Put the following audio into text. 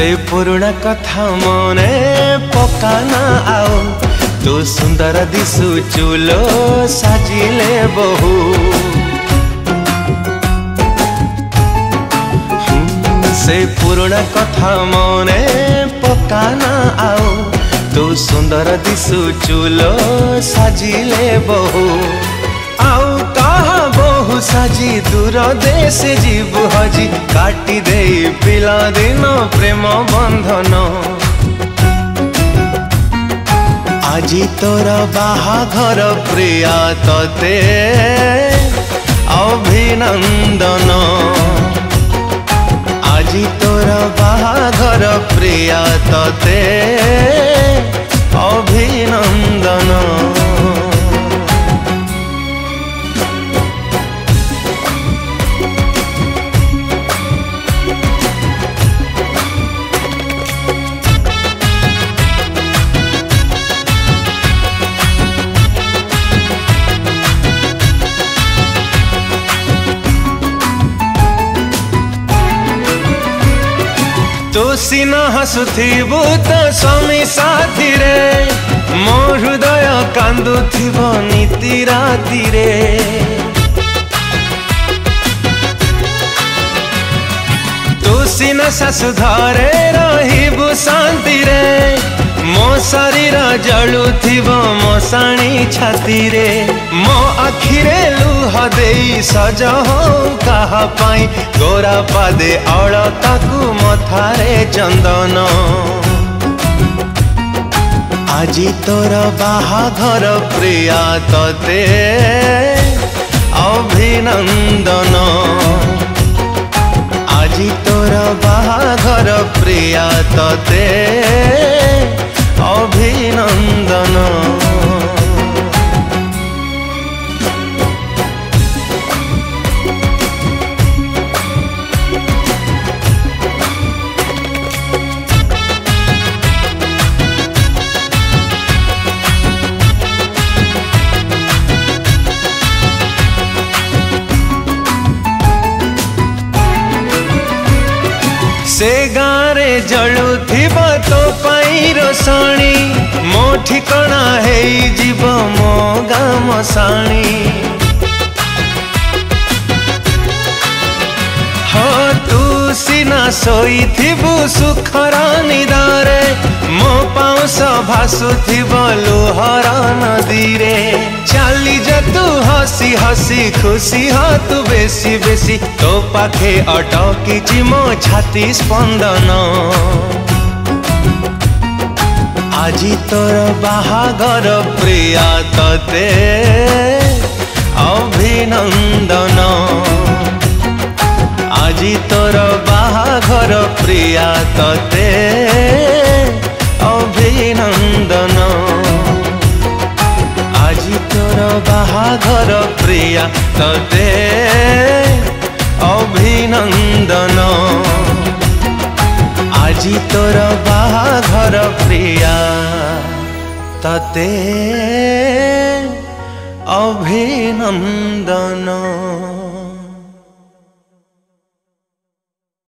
से पुराना कथा मने पकाना आओ तू सुंदर दिसु चूलो साजिले बहु से पुराना कथा मने पकाना आओ तू सुंदर दिसु चूलो साजिले बहु आउ कहा बहु साजी दूर देश जीव हजी काटी दे पिला दिन प्रेम बंधन आजी तोर बाहाघर प्रिया तते अभिनंदन आजी तोर बाहाघर प्रिया तते अभिनंदन तो सीना हसुथिबु तो स्वामी साथी रे मो हृदय कांदुथिब नीति राति रे तो सीना सासु धरे रहिबु शांति रे मो शरीर जलुथिब मशाणी छाती रे मो आखिरे लुह देई सज हो कहा पाई गोरा पादे अलताकू मथारे चंदन आजी तोर बाहाघर प्रिया तते अभिनंदन आजी तोर बाहाघर प्रिया तते अभिनंदन से गारे जलुथिबा तो पाई रोषणी मो ठिकଣା हेई जीव मो गाँ मशाणी हो तू सीना सोईथिबु सुखर निदारे मो पाउस भासुथिब लुहर नदी रे चाली जा तू हसी हसी खुशी हो तू बेसी बेसी तो पाखे अटकी मो छाती स्पंदन आजी तोर बाहाघर प्रिया तते अभिनंदन आजी तोर बाहाघर प्रिया तते अभिनंदन आजी तोर बाहाघर प्रिया तते अभिनंदन आजी तोर बाहाघर प्रिया तते अभिनंदन।